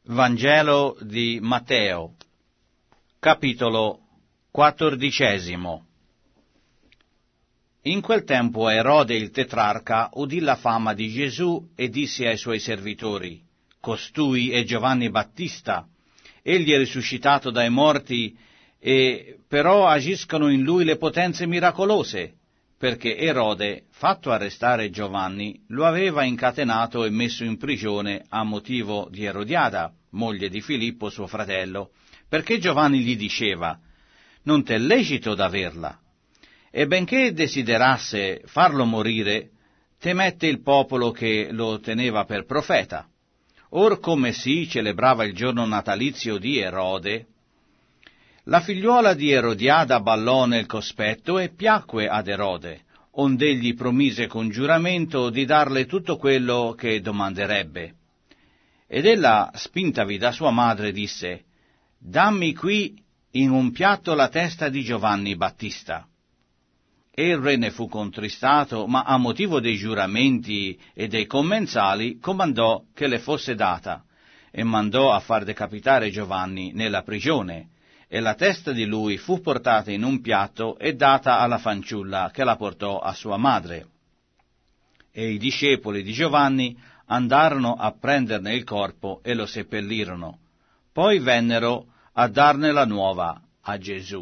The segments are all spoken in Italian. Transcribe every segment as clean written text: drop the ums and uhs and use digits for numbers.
Vangelo di Matteo, capitolo 14. In quel tempo Erode il tetrarca udì la fama di Gesù e disse ai suoi servitori: «Costui è Giovanni Battista, egli è risuscitato dai morti, e però agiscono in lui le potenze miracolose», perché Erode, fatto arrestare Giovanni, lo aveva incatenato e messo in prigione a motivo di Erodiada, moglie di Filippo suo fratello, perché Giovanni gli diceva: «Non t'è lecito d'averla». E benché desiderasse farlo morire, temette il popolo che lo teneva per profeta. Or come si celebrava il giorno natalizio di Erode, la figliuola di Erodiada ballò nel cospetto e piacque ad Erode, ond'egli promise con giuramento di darle tutto quello che domanderebbe. Ed ella, spintavi da sua madre, disse: «Dammi qui in un piatto la testa di Giovanni Battista». E il re ne fu contristato, ma a motivo dei giuramenti e dei commensali comandò che le fosse data, e mandò a far decapitare Giovanni nella prigione, e la testa di lui fu portata in un piatto e data alla fanciulla, che la portò a sua madre. E i discepoli di Giovanni andarono a prenderne il corpo e lo seppellirono. Poi vennero a darne la nuova a Gesù.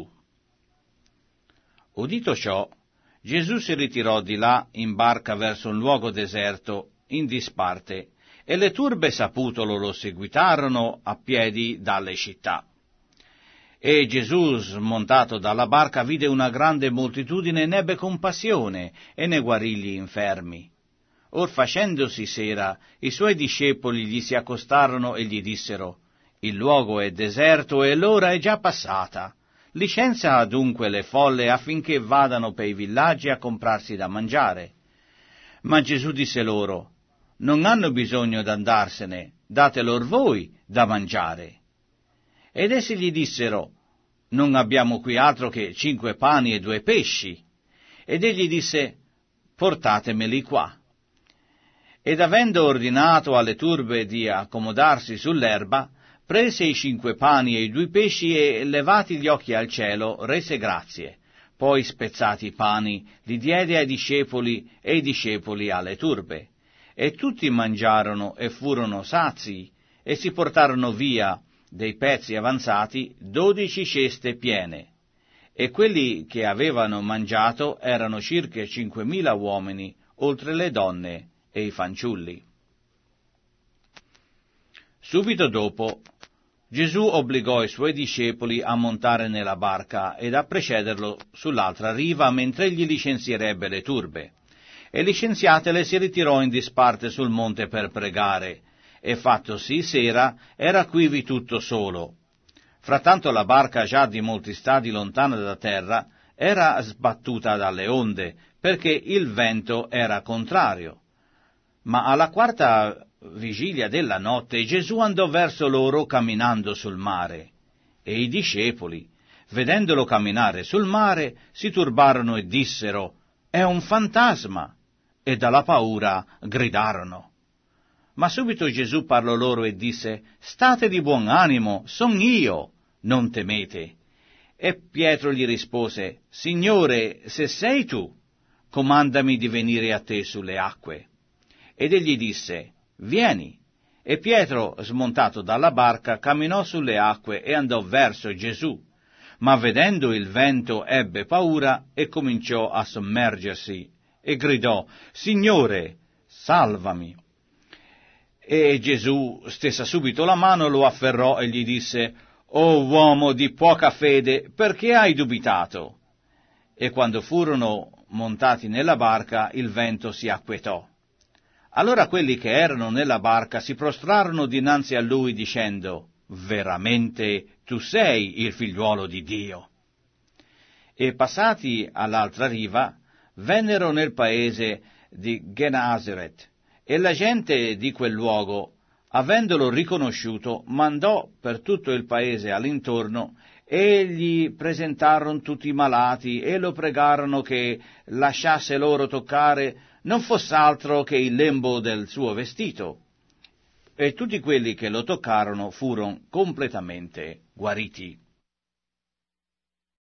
Udito ciò, Gesù si ritirò di là in barca verso un luogo deserto, in disparte, e le turbe saputolo lo seguitarono a piedi dalle città. E Gesù, smontato dalla barca, vide una grande moltitudine e n'ebbe compassione, e ne guarì gli infermi. Or facendosi sera, i suoi discepoli gli si accostarono e gli dissero: «Il luogo è deserto e l'ora è già passata. Licenzia dunque le folle affinché vadano per i villaggi a comprarsi da mangiare». Ma Gesù disse loro: «Non hanno bisogno d'andarsene, date lor voi da mangiare». Ed essi gli dissero: «Non abbiamo qui altro che 5 pani e 2 pesci». Ed egli disse: «Portatemeli qua». Ed avendo ordinato alle turbe di accomodarsi sull'erba, prese i 5 pani e i 2 pesci e, levati gli occhi al cielo, rese grazie. Poi, spezzati i pani, li diede ai discepoli e i discepoli alle turbe. E tutti mangiarono e furono sazii, e si portarono via dei pezzi avanzati 12 ceste piene. E quelli che avevano mangiato erano circa 5.000 uomini, oltre le donne e i fanciulli. Subito dopo, Gesù obbligò i suoi discepoli a montare nella barca ed a precederlo sull'altra riva mentre egli licenzierebbe le turbe. E licenziatele si ritirò in disparte sul monte per pregare, e fattosi sera era quivi tutto solo. Frattanto la barca, già di molti stadi lontana da terra, era sbattuta dalle onde, perché il vento era contrario. Ma alla 4ª vigilia della notte Gesù andò verso loro camminando sul mare, e i discepoli, vedendolo camminare sul mare, si turbarono e dissero: «È un fantasma!» e dalla paura gridarono. Ma subito Gesù parlò loro e disse: «State di buon animo, son io, non temete». E Pietro gli rispose: «Signore, se sei tu, comandami di venire a te sulle acque». Ed egli disse: «Vieni». E Pietro, smontato dalla barca, camminò sulle acque e andò verso Gesù. Ma vedendo il vento ebbe paura e cominciò a sommergersi, e gridò: «Signore, salvami». E Gesù stesa subito la mano, lo afferrò e gli disse: «O uomo di poca fede, perché hai dubitato?» E quando furono montati nella barca, il vento si acquietò. Allora quelli che erano nella barca si prostrarono dinanzi a lui dicendo: «Veramente tu sei il figliuolo di Dio». E passati all'altra riva, vennero nel paese di Genasaret, e la gente di quel luogo, avendolo riconosciuto, mandò per tutto il paese all'intorno, e gli presentarono tutti i malati, e lo pregarono che lasciasse loro toccare non fosse altro che il lembo del suo vestito. e tutti quelli che lo toccarono furono completamente guariti.